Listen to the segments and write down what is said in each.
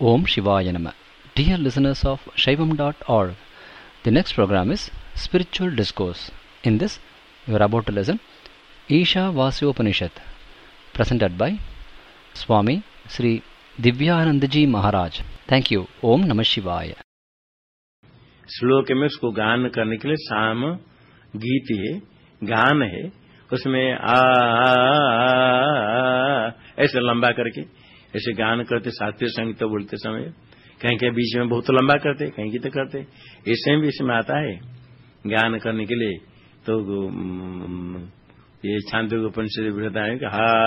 Om Shivaya Nama. Dear listeners of Shaivam.org, the next program is Spiritual Discourse. In this, you are about to listen Isha Vasyopanishad, presented by Swami Sri Divyanandaji Maharaj. Thank you. Om Namah Shivaya. श्लोक में उसको गान करने के लिए साम गीत है, गान है, उसमें ऐसे लंबा करके ऐसे गान करते शास्त्रीय संगीत बोलते समय कहीं कहीं बीच में बहुत लंबा करते, कहीं गीत करते, ऐसे भी इसमें आता है गान करने के लिए। तो ये छांदोग्य उपनिषद बताए कि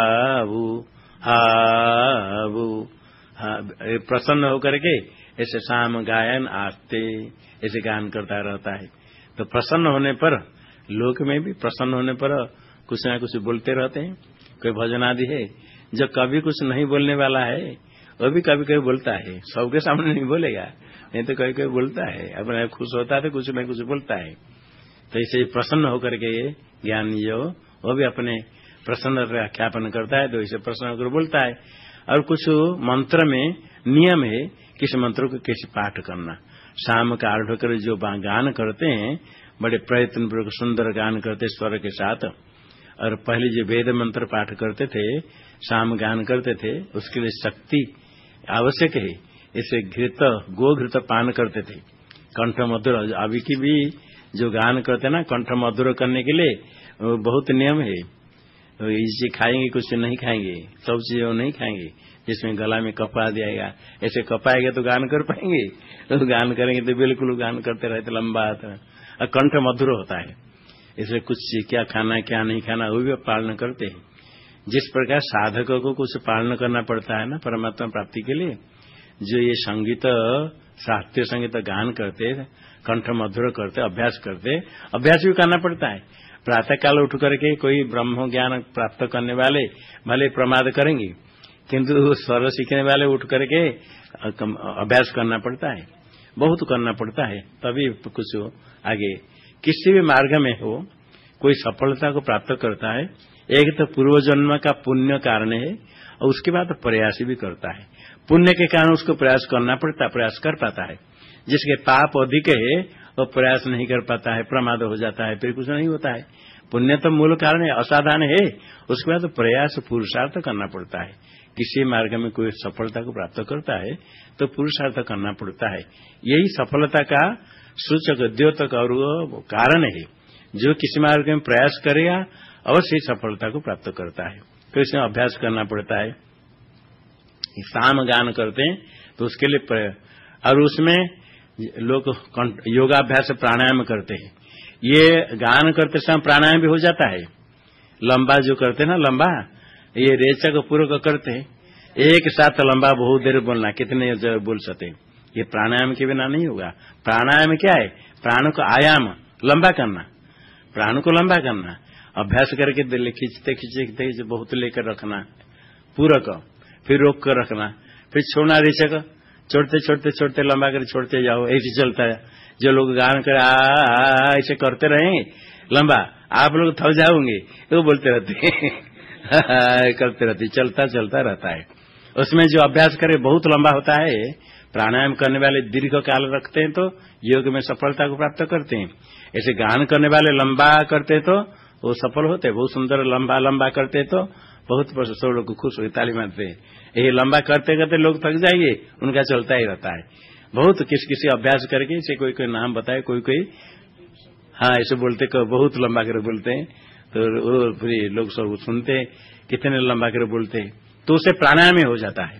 प्रसन्न होकर के ऐसे शाम गायन आस्ते ऐसे गान करता रहता है। तो प्रसन्न होने पर लोक में भी प्रसन्न होने पर कुछ ना कुछ बोलते रहते हैं। कोई भजन आदि है जो कभी कुछ नहीं बोलने वाला है वो भी कभी कभी बोलता है, सबके सामने नहीं बोलेगा, नहीं तो कभी कभी बोलता है, अपने खुश होता है तो कुछ न कुछ बोलता है। तो इसे प्रसन्न होकर के ज्ञान जो वो भी अपने प्रसन्न ज्ञापन करता है, तो इसे प्रसन्न होकर बोलता है। और कुछ मंत्र में नियम है किस मंत्र को कैसे पाठ करना। शाम का आरंभ कर जो गान करते हैं बड़े प्रयत्न पूर्वक सुंदर गान करते स्वर के साथ। और पहले जो वेद मंत्र पाठ करते थे, शाम गान करते थे, उसके लिए शक्ति आवश्यक है। इसे घृत गो घृत पान करते थे, कंठ मधुर। अभी की भी जो गान करते ना कंठ मधुर करने के लिए बहुत नियम है। इसे खाएंगे कुछ नहीं खाएंगे, सब चीज नहीं खाएंगे जिसमें गला में कपा दिएगा, ऐसे कपाएगा तो गान कर पाएंगे, तो गान करेंगे तो बिल्कुल गान करते रहते लंबा आता है। और कंठ मधुर होता है, इसलिए कुछ क्या खाना क्या नहीं खाना वो भी पालन करते हैं। जिस प्रकार साधकों को कुछ पालन करना पड़ता है ना परमात्मा प्राप्ति के लिए, जो ये संगीत शास्त्रीय संगीत गान करते कंठ मधुर करते अभ्यास करते, अभ्यास भी करना पड़ता है। प्रातः काल उठ करके कोई ब्रह्म ज्ञान प्राप्त करने वाले भले प्रमाद करेंगे, किंतु स्वर सीखने वाले उठ करके अभ्यास करना पड़ता है, बहुत करना पड़ता है, तभी कुछ आगे किसी भी मार्ग में हो कोई सफलता को प्राप्त करता है। एक तो पूर्व जन्म का पुण्य कारण है और उसके बाद प्रयास भी करता है। पुण्य के कारण उसको प्रयास करना पड़ता है, प्रयास कर पाता है। जिसके पाप अधिक है वो प्रयास नहीं कर पाता है, प्रमाद हो जाता है, फिर कुछ नहीं होता है। पुण्य तो मूल कारण है, असाधारण है, उसके बाद प्रयास पुरुषार्थ करना पड़ता है। किसी मार्ग में कोई सफलता को प्राप्त करता है तो पुरुषार्थ करना पड़ता है। यही सफलता का सूचक द्योतक और कारण है। जो किसी मार्ग में प्रयास करेगा अवश्य सफलता को प्राप्त करता है, तो इसमें अभ्यास करना पड़ता है। शाम गान करते हैं तो उसके लिए और उसमें लोग योगाभ्यास प्राणायाम करते हैं। ये गान करते समय प्राणायाम भी हो जाता है। लंबा जो करते हैं ना, लंबा ये रेचक पूर्वक करते हैं, एक साथ लंबा बहुत देर बोलना, कितने बोल सकते, ये प्राणायाम के बिना नहीं होगा। प्राणायाम क्या है? प्राण को आयाम लंबा करना, प्राण को लंबा करना, अभ्यास करके खींचते खींचते बहुत लेकर रखना पूरक, फिर रोक कर रखना, फिर छोड़ना रेचक, छोड़ते छोड़ते छोड़ते लंबा कर छोड़ते जाओ, ऐसे चलता है। जो लोग गान कर ऐसे करते रहे लंबा, आप लोग थक जाओगे, वो बोलते रहते करते रहते, चलता चलता रहता है। उसमें जो अभ्यास करे बहुत लंबा होता है। प्राणायाम करने वाले दीर्घ काल रखते हैं तो योग में सफलता को प्राप्त करते हैं। ऐसे गान करने वाले लंबा करते तो वो सफल होते, बहुत सुंदर लंबा लंबा करते तो बहुत सब लोग खुश होते, ताली मारते हैं। ये लंबा करते करते लोग थक जाएंगे, उनका चलता ही रहता है। बहुत किसी अभ्यास करके इसे कोई कोई नाम बताए, कोई कोई हाँ ऐसे बोलते, बहुत लंबा कर बोलते हैं, तो फिर लोग सब सुनते हैं कितने लंबा कर बोलते हैं, तो उसे प्राणायाम हो जाता है।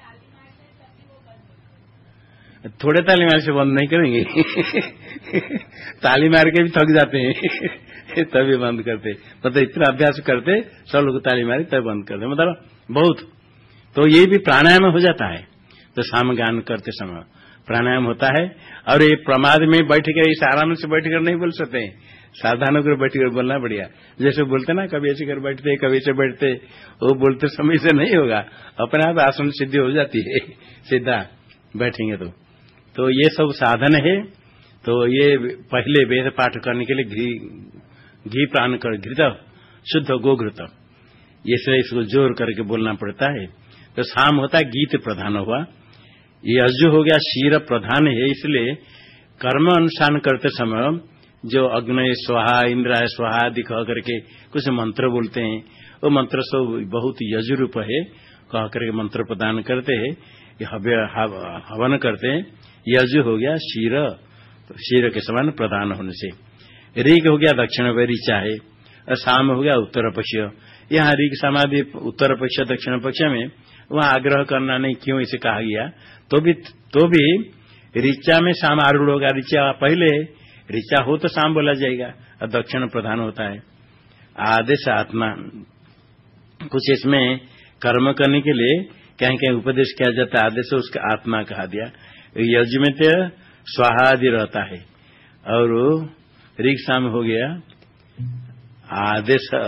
थोड़े ताली मार से बंद नहीं करेंगे ताली मार के भी थक जाते हैं तभी बंद करते, मतलब इतना अभ्यास करते सब लोग ताली मारे तब बंद करते, मतलब बहुत। तो ये भी प्राणायाम हो जाता है। तो शाम गान करते समय प्राणायाम होता है। और ये प्रमाद में बैठ कर इस आराम से बैठ कर नहीं बोल सकते हैं, सावधान होकर बैठ कर बोलना बढ़िया। जैसे बोलते ना, कभी ऐसे कर बैठते कभी ऐसे बैठते, वो बोलते समय से नहीं होगा, अपने आप आसन सिद्धि हो जाती है सीधा बैठेंगे तो ये सब साधन है। तो ये पहले वेद पाठ करने के लिए घी प्राण कर घृत शुद्ध गोघृत, ये से इसको जोर करके बोलना पड़ता है। तो शाम होता है गीत प्रधान हुआ, यजु हो गया शीर प्रधान है, इसलिए कर्म अनुष्ठान करते समय जो अग्नय स्वाहा इंद्राय स्वाहा आदि कह करके कुछ मंत्र बोलते हैं, वो मंत्र सब बहुत यजु रूप है, कह करके मंत्र प्रदान करते हैं, हवन करते हैं। यजु हो गया शीर, शीर के समान प्रधान होने से। ऋग हो गया दक्षिण में ऋचा है, और साम हो गया उत्तर पक्ष। यहाँ ऋग समाधि उत्तर पक्ष दक्षिण पक्ष में वहां आग्रह करना नहीं, क्यों इसे कहा गया? तो भी ऋचा में साम आरूढ़ होगा। ऋचा पहले, ऋचा हो तो साम बोला जाएगा, और दक्षिण प्रधान होता है। आदेश आत्मा, कुछ इसमें कर्म करने के लिए कहीं कहीं उपदेश किया जाता है, आदेश उसका आत्मा कहा दिया। यज्ञ में तो स्वाहा आदि रहता है, और ऋग साम हो गया आदेश,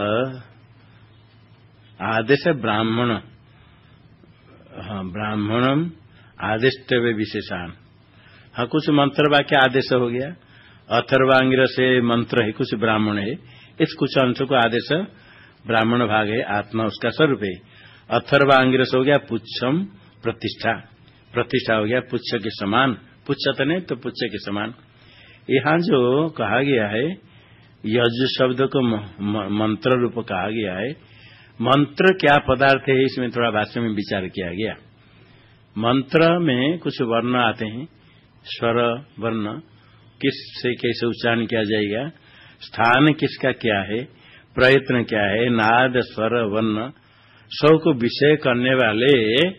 आदेश ब्राह्मण, हाँ ब्राह्मणम आदेष्टव्य विशेषान। हाँ कुछ मंत्र वाक्य आदेश हो गया, अथर्वांगिर से मंत्र है, कुछ ब्राह्मण है, इस कुछ अंशों को आदेश ब्राह्मण भाग है, आत्मा उसका स्वरूप है। अथर्वांगिर से हो गया पुच्छम प्रतिष्ठा, प्रतिष्ठा हो गया पुच्छ के समान, पुच्छ तो नहीं तो पुच्छ के समान। यहाँ जो कहा गया है यज शब्द को मंत्र रूप कहा गया है, मंत्र क्या पदार्थ है इसमें थोड़ा भाष्य में विचार किया गया। मंत्र में कुछ वर्ण आते हैं, स्वर वर्ण, किससे कैसे उच्चारण किया जाएगा, स्थान किसका क्या है, प्रयत्न क्या है, नाद स्वर वर्ण सब को विषय करने वाले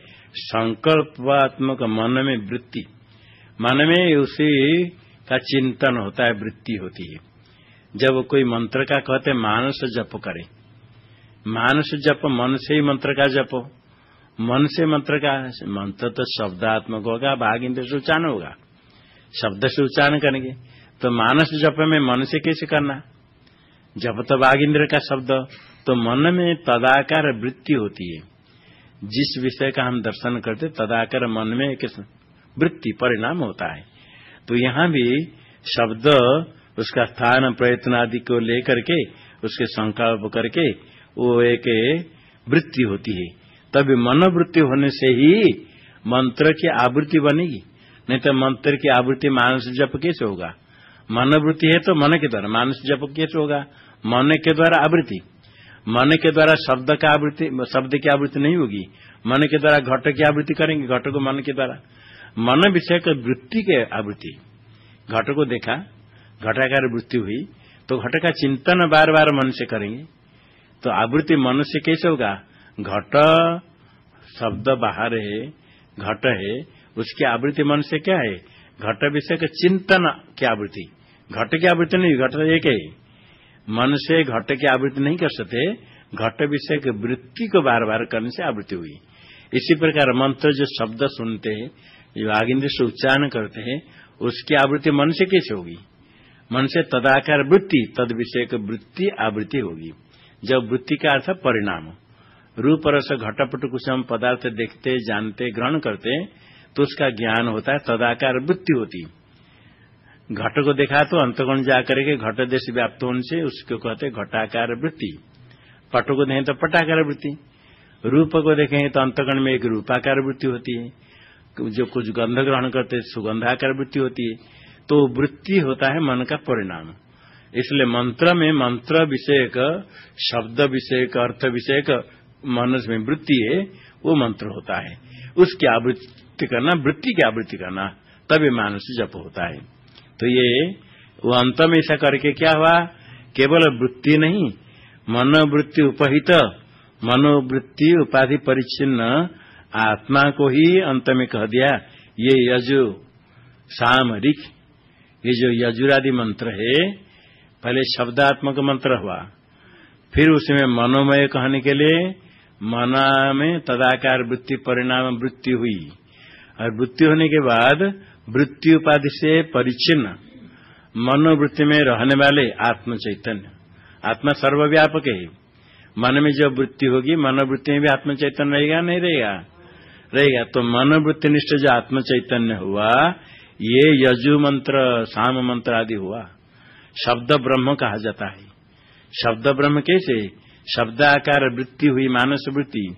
संकल्पात्मक मन में वृत्ति, मन में उसी का चिंतन होता है, वृत्ति होती है। जब कोई मंत्र का कहते मानस जप करे, मानस जप मन से ही मंत्र का जप, मन से मंत्र का, मंत्र तो शब्दात्मक होगा, भाग इंद्र से उच्चारण होगा, शब्द से उच्चारण करेंगे। तो मानस जप में मन से कैसे करना, जब तो भाग इंद्र का शब्द, तो मन में तदाकार वृत्ति होती है। जिस विषय का हम दर्शन करते तदाकार मन में एक वृत्ति परिणाम होता है। तो यहाँ भी शब्द उसका स्थान प्रयत्न आदि को लेकर के उसके संकल्प करके वो एक वृत्ति होती है, तभी मनोवृत्ति होने से ही मंत्र की आवृत्ति बनेगी। नहीं तो मंत्र की आवृत्ति मानस जप कैसे होगा? मनोवृत्ति है तो मन के द्वारा, मानस जप कैसे होगा? मन के द्वारा आवृत्ति, मन के द्वारा शब्द का आवृत्ति, शब्द की आवृत्ति नहीं होगी। मन के द्वारा घट की आवृत्ति करेंगे, घट को मन के द्वारा, मन विषय की वृत्ति के आवृत्ति। घट को देखा, घटाकार वृत्ति हुई, तो घट का चिंतन बार बार मन से करेंगे, तो आवृत्ति मन से कैसे होगा? घट शब्द बाहर है, घट है, उसकी आवृत्ति मन से क्या है? घट विषय के चिंतन की आवृत्ति, घट की आवृत्ति नहीं, घट एक है। मन से घट की आवृत्ति नहीं कर सकते, घट विषय की वृत्ति को बार बार करने से आवृत्ति हुई। इसी प्रकार मंत्र जो शब्द सुनते हैं, जो आगिंद्र से उच्चारण करते हैं, उसकी आवृत्ति मन से कैसे होगी? मन से तदाकार वृत्ति, तद विषय की वृत्ति आवृत्ति होगी। जब वृत्ति का अर्थ परिणाम, रूप रस घटपट कुछ हम पदार्थ देखते जानते ग्रहण करते तो उसका ज्ञान होता है, तदाकार वृत्ति होती। घट को देखा तो अंतगुण जाकर के घट देश व्याप्त होने से उसको कहते घटाकार वृत्ति। पट को देखें तो पटाकार वृत्ति, रूप को देखें तो अंतगुण में एक रूपाकार वृत्ति होती है, जो कुछ गंध ग्रहण करते सुगंधाकार वृत्ति होती है। तो वृत्ति होता है मन का परिणाम। इसलिए मंत्र में मंत्र विषय का, शब्द विषय का, अर्थ विषय का मन में वृत्ति है, वो मंत्र होता है। उसकी आवृत्ति करना, वृत्ति की आवृत्ति करना, तभी मानस जप होता है। तो ये वो अंत में ऐसा करके क्या हुआ? केवल वृत्ति नहीं, मनोवृत्ति उपहित, मनोवृत्ति उपाधि परिच्छिन्न आत्मा को ही अंत में कह दिया। ये यजु साम ऋक्, ये जो यजुरादि मंत्र है, पहले शब्दात्मक मंत्र हुआ, फिर उसमें मनोमय कहने के लिए मना में तदाकार वृत्ति परिणाम वृत्ति हुई, और वृत्ति होने के बाद वृत्ति उपाधि से परिच्छिन्न मनोवृत्ति में रहने वाले आत्म चैतन्य, आत्मा सर्वव्यापक है। मन में जो वृत्ति होगी, मनोवृत्ति में भी आत्म चैतन्य रहेगा नहीं रहेगा? रहेगा। तो मनोवृत्ति निष्ठ जो आत्म चैतन्य हुआ, ये यजु मंत्र साम मंत्र आदि हुआ। शब्द ब्रह्म कहा जाता है। शब्द ब्रह्म कैसे? शब्दाकार वृत्ति हुई, मानस वृत्ति,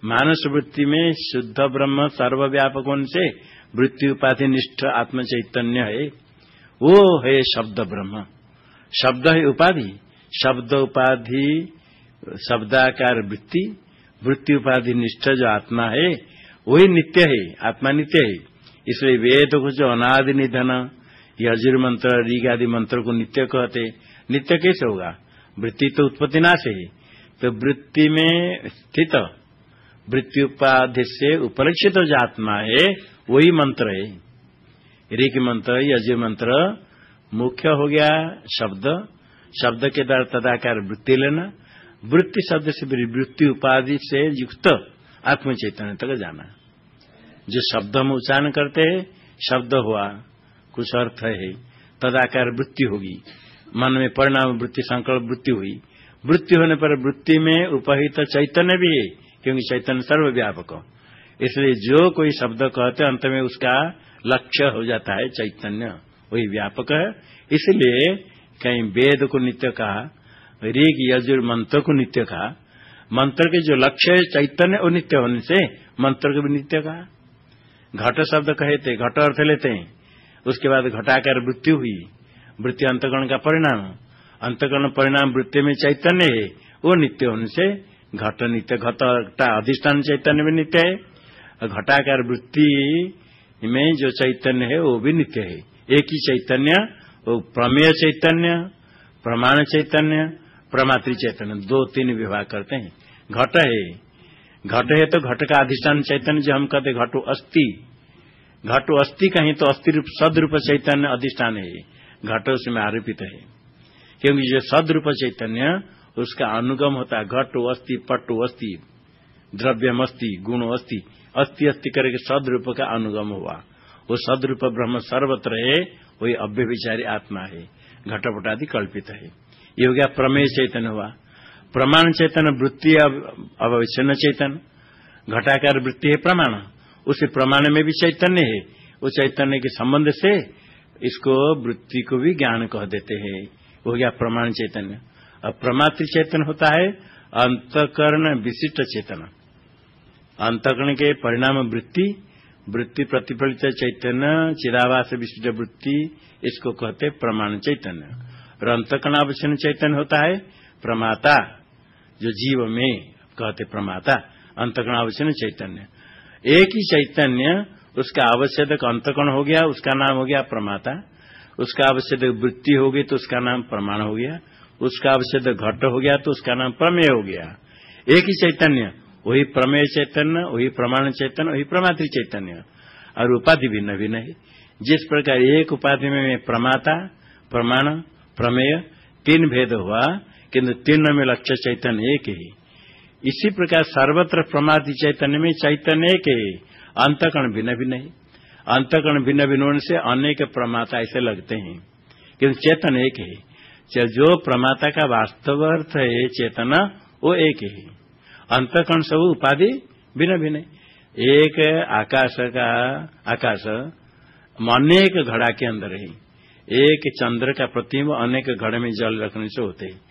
मानस वृत्ति में शुद्ध ब्रह्म सर्वव्यापक होने से वृत्ति उपाधि निष्ठ आत्म चैतन्य है, वो है शब्द ब्रह्म। शब्द है उपाधि, शब्द उपाधि शब्दाकार वृत्ति, वृत्ति उपाधि निष्ठ जो आत्मा है वही नित्य है, आत्मा नित्य है। इसलिए वेद को जो अनादि निधन यजुर मंत्र ऋग आदि मंत्र को नित्य कहते, नित्य कैसे होगा? वृत्ति तो उत्पत्ति नाश है, तो वृत्ति में स्थित वृत्ति उपाधि से उपलक्षित जो आत्मा है वही मंत्र है। ऋग मंत्र यजुर मंत्र मुख्य हो गया शब्द, शब्द के द्वारा तदाकार वृत्ति लेना, वृत्ति शब्द से वृत्ति उपाधि से युक्त आत्म चैतन्य तक जाना। जो शब्द हम उच्चारण करते हैं, शब्द हुआ कुछ अर्थ है, तदाकार वृत्ति होगी, मन में परिणाम वृत्ति संकल्प वृत्ति हुई, वृत्ति होने पर वृत्ति में उपहित चैतन्य भी है, क्योंकि चैतन्य सर्वव्यापक। इसलिए जो कोई शब्द कहते अंत में उसका लक्ष्य हो जाता है चैतन्य, वही व्यापक है। इसलिए कहीं वेद को नित्य कहा, ऋग यजुर मंत्र को नित्य कहा, मंत्र के जो लक्ष्य है चैतन्य वो नित्य होने से मंत्र को भी नित्य कहा। घट शब्द कहे थे, घट अर्थ लेते हैं, उसके बाद घटाकार वृत्ति हुई, वृत्ति अंतकरण का परिणाम, अंतकरण परिणाम वृत्ति में चैतन्य है, वो नित्य होने से घट नित्य, घट अधिष्ठान चैतन्य भी नित्य है, घटाकार वृत्ति में जो चैतन्य है वो भी नित्य है। एक ही चैतन्य, वो प्रमेय चैतन्य, प्रमाण चैतन्य, प्रमात्री चैतन्य, दो तीन विभाग करते हैं। घट है तो घट का अधिष्ठान चैतन्य जो हम कहते घटो अस्थि, घटो अस्थि कहीं तो अस्थि रूप सदरूप चैतन्य अधिष्ठान है, घट उसमें आरोपित है, क्योंकि जो सदरूप चैतन्य उसका अनुगम होता है। घटो अस्थि, पटो अस्थि, द्रव्यम अस्थि, गुणो अस्थि, अस्थि अस्थि करके सदरूप का अनुगम हुआ, वो सदरूप ब्रह्म सर्वत्र है, वही अव्यभिचारी आत्मा है, घटपट आदि कल्पित है। ये हो गया प्रमेय चैतन्य हुआ। प्रमाण चैतन्य वृत्ति अवच्छिन्न चैतन्य, घटाकार वृत्ति है प्रमाण, उसी प्रमाण में भी चैतन्य है, वो चैतन्य के संबंध से इसको वृत्ति को भी ज्ञान कह देते हैं, हो गया प्रमाण चैतन्य। अब प्रमात्र चैतन्य होता है अंतकरण विशिष्ट चेतन, अंतकरण के परिणाम वृत्ति, वृत्ति प्रतिफलित चैतन्य चिदाभास विशिष्ट वृत्ति, इसको कहते प्रमाण चैतन्य। और अंतकरण अवच्छिन्न चैतन्य होता है प्रमाता, जो जीव में कहते प्रमाता, अंतकरण अवच्छिन्न चैतन्य। एक ही चैतन्य, उसका आवश्यक अंतकरण हो गया, उसका नाम हो गया प्रमाता, उसका आवश्यक वृत्ति हो गई तो उसका नाम प्रमाण हो गया, उसका आवश्यक घट हो गया तो उसका नाम प्रमेय हो गया। एक ही चैतन्य, वही प्रमेय चैतन्य, वही प्रमाण चैतन्य, वही प्रमात्री चैतन्य, और उपाधि भिन्न भिन्न है। जिस प्रकार एक उपाधि में प्रमाता, प्रमाण, प्रमेय तीन भेद हुआ, किंतु तीनों में लक्ष्य चैतन्य एक ही। इसी प्रकार सर्वत्र प्रमादी चैतन्य में चैतन्य एक है, अंतकरण भिन्न भिन्न है। अंतकरण भिन्न भिन्न होने से अनेक प्रमाता ऐसे लगते हैं, किंतु चेतन एक है। जो प्रमाता का वास्तव अर्थ है चेतना, वो एक है। अंतकरण सब उपाधि भिन्न भिन्न है। एक आकाश का आकाश अनेक घड़ा के अंदर है, एक चंद्र का प्रतिबिंब अनेक घड़े में जल रखने से होते हैं।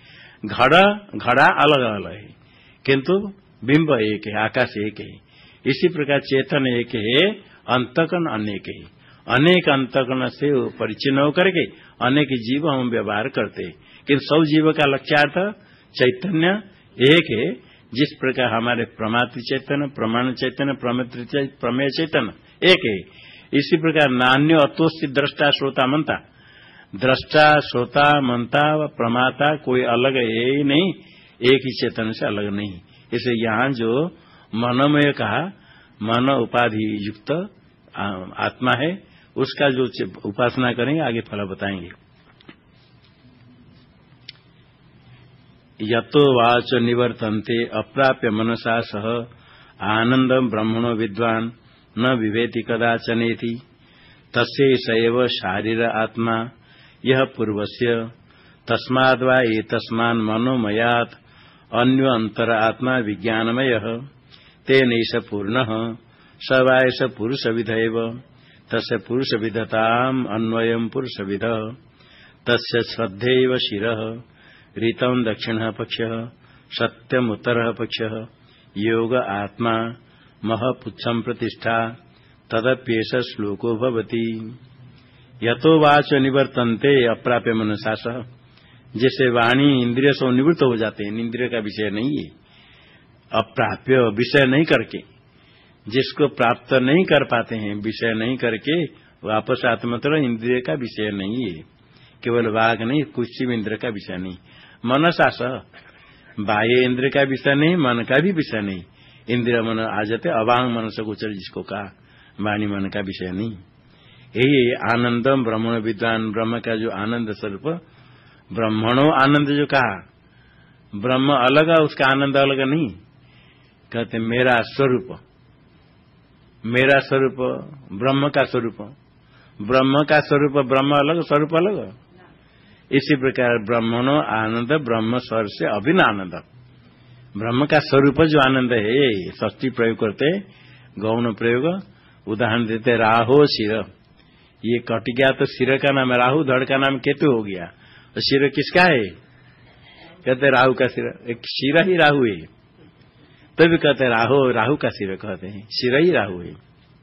घड़ा अलग अलग है, किंतु बिंब एक है, आकाश एक है। इसी प्रकार चेतन एक है, अंतकरण अनेक है। अनेक अंतकरण से परिचिन होकर के अनेक जीव हम व्यवहार करते हैं, किंतु सब जीव का लक्ष्यार्थ चैतन्य एक है। जिस प्रकार हमारे प्रमात्र चैतन्य, प्रमाण चैतन्य, प्रमेय चैतन्य एक है, इसी प्रकार नान्य अतोस्ति द्रष्टा श्रोता मनता, द्रष्टा श्रोता मनता व प्रमाता कोई अलग है ही नहीं, एक ही चेतन से अलग नहीं। इसलिए यहाँ जो मनोमय कहा, मन उपाधि युक्त आत्मा है, उसका जो उपासना करेंगे आगे फल बताएंगे। यतो वाच निवर्तन्ते अप्राप्य मनसा सह आनंदम ब्रह्मणो विद्वान न विवेति कदाचनेति तस्यैष एव शारीर आत्मा यह पूर्वस्य तस्माद्वा एतस्मान् मनोमयात् अन्यो अंतर आत्मा विज्ञानमयः तेनैष पूर्णः स वा एष पुरुषविद एव तस्य पुरुषविदताम् अन्वयम् पुरुषविदः तस्य श्रद्धेव शिरः ऋतं दक्षिणः पक्षः सत्यम् उत्तरः पक्षः योग आत्मा महपुच्छम प्रतिष्ठा तदप्येष श्लोको भवति। यतो वाच निवर्तन्ते अप्राप्य मनसास। जैसे वाणी इंद्रिय से निवृत्त हो जाते हैं, इंद्रिय का विषय नहीं है, अप्राप्य विषय नहीं करके, जिसको प्राप्त नहीं कर पाते हैं विषय नहीं करके, वापस आत्मतर इंद्रिय का विषय नहीं है, केवल वाग नहीं, कुछ भी इंद्रिय का विषय नहीं। मनसास बाह्य इंद्रिय का विषय नहीं, मन का भी विषय नहीं, इंद्रिय मन आ जाते, अवांग मन से गोचर जिसको कहा, वाणी मन का विषय नहीं। यही आनंदम ब्रह्मण विद्वान, ब्रह्म का जो आनंद स्वरूप, ब्रह्मणो आनंद जो कहा, ब्रह्म अलग उसका आनंद अलग नहीं, कहते मेरा स्वरूप, मेरा स्वरूप ब्रह्म का स्वरूप, ब्रह्म का स्वरूप ब्रह्म अलग, स्वरूप अलग। इसी प्रकार ब्रह्मणो आनंद ब्रह्म स्वर से अभिन्न आनंद, ब्रह्म का स्वरूप जो आनंद है, षष्ठी प्रयोग करते, गौण प्रयोग, उदाहरण देते राहो शिर, ये कट गया तो सिर का नाम राहु, धड़ का नाम केतु हो गया, तो सिर किसका है? कहते राहु का सिर, एक सिर ही राहु है, तो भी कहते राहु का सिर कहते हैं, सिर ही राहु है।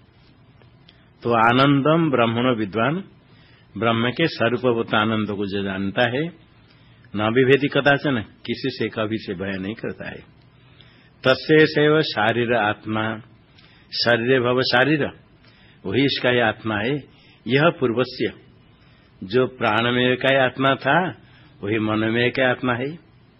तो आनंदम ब्रह्मणो विद्वान, ब्रह्म के स्वरूपभूत आनंद को जो जानता है, न विभेदी कदाचन, किसी से कभी से भय नहीं करता है। तस्य सेव शारीर आत्मा, शरीर भव शारीर, वही इसका ही आत्मा है। यह पूर्वस्य, जो प्राणमय का आत्मा था वही मनोमय का आत्मा है।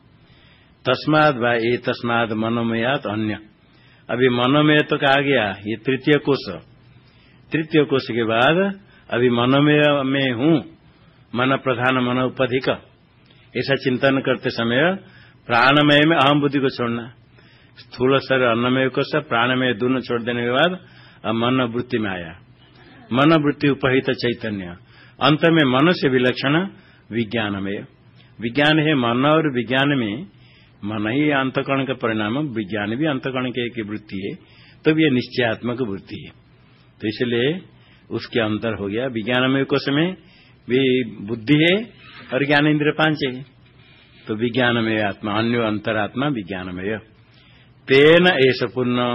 तस्माद वा ये तस्माद मनोमयात अन्य, अभी मनोमय तो कहा गया, ये तृतीय कोश, तृतीय कोश के बाद अभी मनोमय में हूं, मन प्रधान मन उपधिक, ऐसा चिंतन करते समय प्राणमय में अहम बुद्धि को छोड़ना, स्थूल शरीर अन्नमय कोश प्राणमय दोनों छोड़ देने के बाद अब मन वृत्ति में आया, मन वृत्ति उपहित चैतन्य, अंत में मन से विलक्षण विज्ञानमय, विज्ञान है मन, और विज्ञान में मन ही अंतकरण का परिणाम, विज्ञान भी अंतकरण की वृत्ति है, तो ये निश्चयात्मक वृत्ति है। तो इसलिए उसके अंतर हो गया, विज्ञानमय कोश में भी बुद्धि है और ज्ञान इंद्रिय पांच है, तो विज्ञानमय आत्मा, अन्य अंतरात्मा विज्ञानमय। तेन एष पुण्य,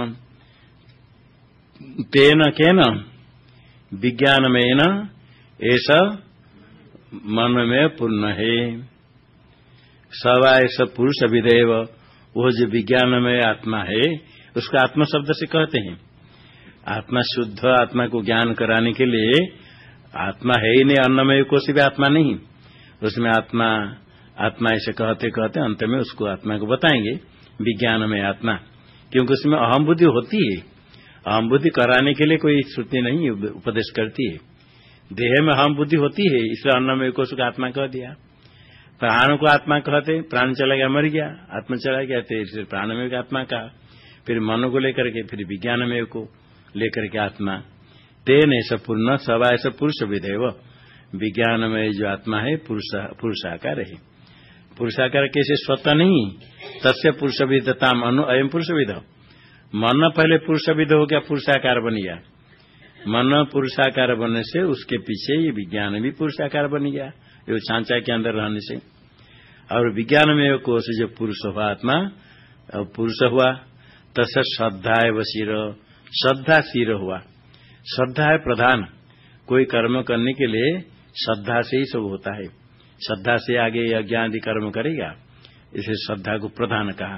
तेन केन विज्ञानमयन ऐसा मनमय पूर्ण है। सवा ऐसा पुरुष विदेव, वो जो विज्ञानमय आत्मा है उसका आत्मा शब्द से कहते हैं। आत्मा शुद्ध आत्मा को ज्ञान कराने के लिए, आत्मा है ही नहीं, अन्नमय कोश भी आत्मा नहीं, उसमें आत्मा आत्मा ऐसे कहते कहते अंत में उसको आत्मा को बताएंगे विज्ञानमय आत्मा, क्योंकि उसमें अहम बुद्धि होती है। अहम बुद्धि कराने के लिए कोई श्रुति नहीं उपदेश करती है, देह में अहम बुद्धि होती है, इसलिए अन्नमय कोश को आत्मा कह दिया। प्राण को आत्मा कहते, प्राण चला गया मर गया, आत्मा चला गया, तो इसलिए प्राणमय को आत्मा कहा, फिर मन को लेकर के फिर विज्ञानमय को लेकर के आत्मा। तेन ऐसा पूर्ण सवा ऐसा पुरुष विधेव, विज्ञानमय जो आत्मा है पुरुषाकार है। पुरुषाकार कैसे? स्वतः नहीं, तस्य पुरुष विधताम अनु अयम पुरुष विध, मन पहले पुरुष विध हो गया, पुरुषाकार बन गया, मन पुरुषाकार बनने से उसके पीछे ये विज्ञान भी पुरुषाकार बन गया, ये सांचा के अंदर रहने से। और विज्ञान में कोश जो पुरुष हुआ आत्मा, और पुरुष हुआ तस श्रद्धा है शिर, श्रद्धा शिर हुआ, श्रद्धा है प्रधान, कोई कर्म करने के लिए श्रद्धा से ही सब होता है, श्रद्धा से आगे यज्ञ आदि कर्म करेगा, इसे श्रद्धा को प्रधान कहा।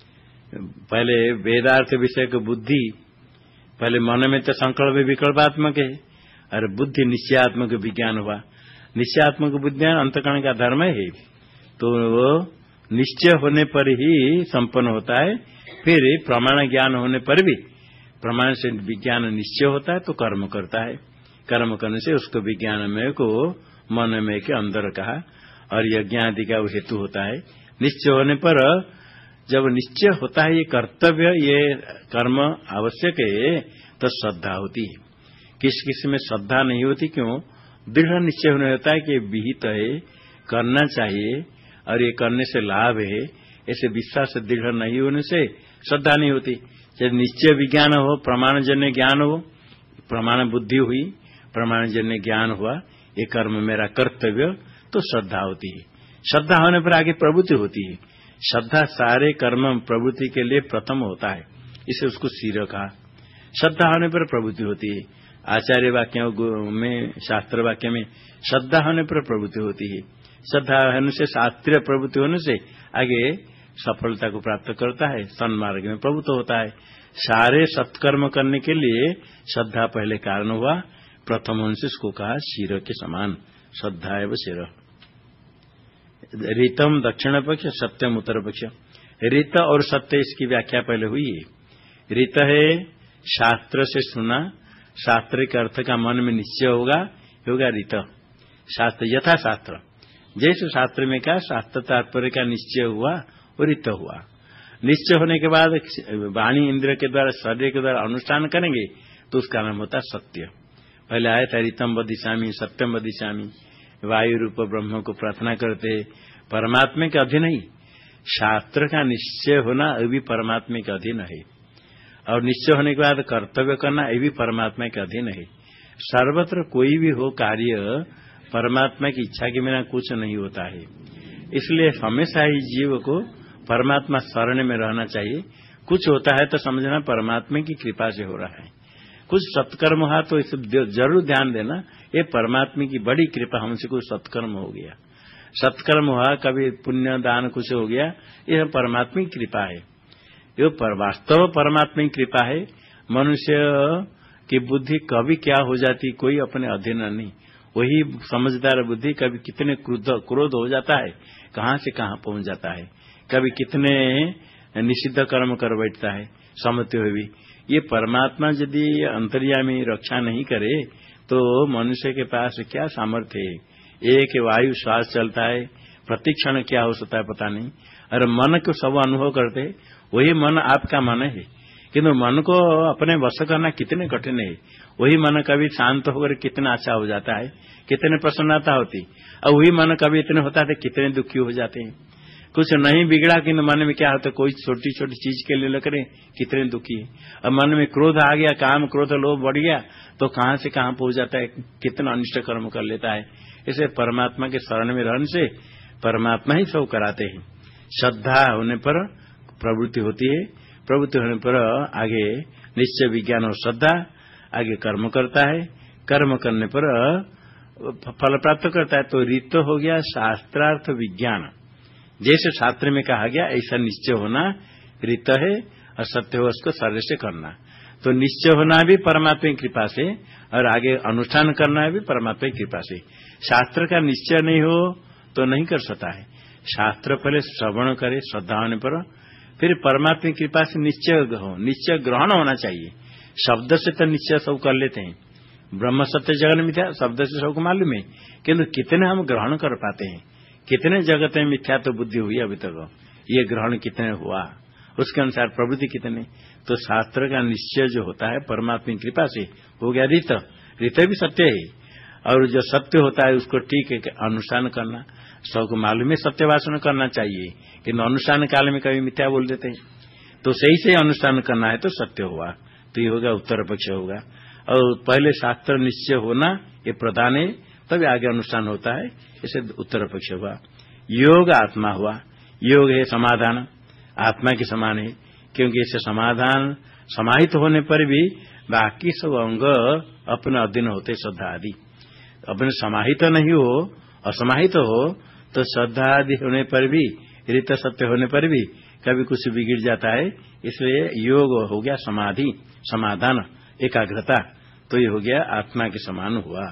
पहले वेदार्थ विषय को बुद्धि, पहले मन में तो संकल्प विकल्पात्मक है, और बुद्धि निश्चयात्मक विज्ञान हुआ, निश्चयात्मक विज्ञान अंतकरण का धर्म है, तो वो निश्चय होने पर ही संपन्न होता है। फिर प्रमाण ज्ञान होने पर भी, प्रमाण से विज्ञान निश्चय होता है तो कर्म करता है, कर्म करने से उसको विज्ञानमय को मनमय के अंदर कहा, और यज्ञ आदि का हेतु होता है। निश्चय होने पर, जब निश्चय होता है ये कर्तव्य, ये कर्म आवश्यक है, तो श्रद्धा होती है। किस किस में श्रद्धा नहीं होती, क्यों? दृढ़ निश्चय होने होता है कि विहित है, करना चाहिए और ये करने से लाभ है, ऐसे विश्वास दृढ़ नहीं होने से श्रद्धा नहीं होती। जब निश्चय विज्ञान हो, प्रमाणजन्य ज्ञान हो, प्रमाण बुद्धि हुई, प्रमाणजन्य ज्ञान हुआ, ये कर्म मेरा कर्तव्य, तो श्रद्धा होती है। श्रद्धा होने पर आगे प्रवृत्ति होती है, श्रद्धा सारे कर्म प्रवृत्ति के लिए प्रथम होता है, इसे उसको शिर कहा। श्रद्धा होने पर प्रवृत्ति होती है। आचार्य वाक्यों में, शास्त्र वाक्य में श्रद्धा होने पर प्रवृत्ति होती है। श्रद्धा होने से, शास्त्रीय प्रवृत्ति होने से आगे सफलता को प्राप्त करता है, सन्मार्ग में प्रवृत्त होता है। सारे सत्कर्म करने के लिए श्रद्धा पहले कारण हुआ, प्रथम होने से इसको कहा शिर के समान, श्रद्धा एवं शिर। रीतम दक्षिण पक्ष, सत्यम उत्तर पक्ष। रीत और सत्य, इसकी व्याख्या पहले हुई है। रीत है शास्त्र से सुना, शास्त्र के अर्थ का मन में निश्चय होगा रीत। शास्त्र यथा शास्त्र, जैसे शास्त्र में कहा शास्त्र तात्पर्य का निश्चय हुआ वो रीत हुआ। निश्चय होने के बाद वाणी इंद्र के द्वारा, शरीर के द्वारा अनुष्ठान करेंगे तो उसका नाम होता सत्य। पहले आया था रीतम वदिष्यामि, सत्यम वदिष्यामि। वायु रूप ब्रह्म को प्रार्थना करते, परमात्मा के अधीन ही। शास्त्र का निश्चय होना ये भी परमात्मा के अधीन है, और निश्चय होने के बाद कर्तव्य करना ये भी परमात्मा के अधीन है। सर्वत्र कोई भी हो कार्य परमात्मा की इच्छा के बिना कुछ नहीं होता है। इसलिए हमेशा ही जीव को परमात्मा शरण में रहना चाहिए। कुछ होता है तो समझना परमात्मा की कृपा से हो रहा है। कुछ सत्कर्म हुआ तो इसे जरूर ध्यान देना, ये परमात्मा की बड़ी कृपा, हमसे कुछ सत्कर्म हो गया। सत्कर्म हुआ, कभी पुण्य दान कुछ हो गया, यह परमात्मा की कृपा है। ये वास्तव परमात्मा की कृपा है। मनुष्य की बुद्धि कभी क्या हो जाती, कोई अपने अधीन नहीं। वही समझदार बुद्धि कभी कितने क्रोध हो जाता है, कहां से कहां पहुंच जाता है, कभी कितने निषिद्ध कर्म कर बैठता है, समझते हुए भी। ये परमात्मा यदि अंतर्यामी रक्षा नहीं करे तो मनुष्य के पास क्या सामर्थ्य है। एक वायु श्वास चलता है, प्रतिक्षण क्या हो सकता है पता नहीं। और मन को सब अनुभव करते, वही मन आपका मन है, किंतु मन को अपने वश करना कितने कठिन है। वही मन कभी शांत होकर कितना अच्छा हो जाता है, कितने प्रसन्नता होती, और वही मन कभी इतने होता है कितने दुखी हो जाते हैं। कुछ नहीं बिगड़ा कि मन में क्या होता है, कोई छोटी छोटी चीज के लिए लग रहे कितने दुखी है। अब मन में क्रोध आ गया, काम क्रोध लोभ बढ़ गया तो कहां से कहां पहुंच जाता है, कितना अनिष्ट कर्म कर लेता है। इसे परमात्मा के शरण में रहने से परमात्मा ही सब कराते हैं। श्रद्धा होने पर प्रवृत्ति होती है, प्रवृत्ति होने पर आगे निश्चय विज्ञान और श्रद्धा, आगे कर्म करता है, कर्म करने पर फल प्राप्त करता है। तो रीत हो गया शास्त्रार्थ विज्ञान, जैसे शास्त्र में कहा गया ऐसा निश्चय होना रीत है, और सत्य हो उसको शरीर से करना। तो निश्चय होना भी परमात्मा की कृपा से, और आगे अनुष्ठान करना भी परमात्मा की कृपा से। शास्त्र का निश्चय नहीं हो तो नहीं कर सकता है। शास्त्र पहले श्रवण करे श्रद्धा होने पर, फिर परमात्मा की कृपा से निश्चय हो, निश्चय ग्रहण होना चाहिए। शब्द से तो निश्चय सब कर लेते हैं, ब्रह्म सत्य जगन मिथ्या शब्द से सबको मालूम है, किन्तु कितने हम ग्रहण कर पाते हैं, कितने जगत में मिथ्या तो बुद्धि हुई अभी तक, ये ग्रहण कितने हुआ, उसके अनुसार प्रवृत्ति कितने। तो शास्त्र का निश्चय जो होता है परमात्मा की कृपा से हो गया रीत। रीत भी सत्य है, और जो सत्य होता है उसको ठीक है अनुष्ठान करना। सबको मालूम है सत्य भाषण करना चाहिए, किन्तु अनुष्ठान काल में कभी मिथ्या बोल देते हैं। तो सही से अनुष्ठान करना है तो सत्य हुआ, तो ये होगा उत्तर पक्ष होगा। और पहले शास्त्र निश्चय होना ये प्रधान है, तभी आगे अनुष्ठान होता है, इसे उत्तर पक्ष हुआ। योग आत्मा हुआ, योग है समाधान, आत्मा के समान है, क्योंकि इससे समाधान समाहित होने पर भी बाकी सब अंग अपने अधीन होते, श्रद्धा आदि। अपने समाहित नहीं हो, असमाहित हो तो श्रद्धा आदि होने पर भी, रीत सत्य होने पर भी कभी कुछ बिगड़ जाता है। इसलिए योग हो गया समाधि, समाधान, एकाग्रता, तो ये हो गया आत्मा के समान हुआ।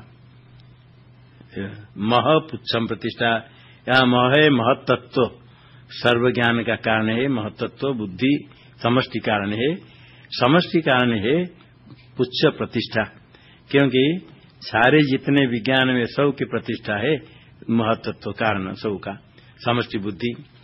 मह पुच्छम प्रतिष्ठा, यहाँ मह है महत्त्व, सर्व ज्ञान का कारण है महत्त्व, बुद्धि समष्टि कारण है, समष्टि कारण है पुच्छ प्रतिष्ठा, क्योंकि सारे जितने विज्ञान में सब की प्रतिष्ठा है महत्त्व कारण सब का, समष्टि बुद्धि।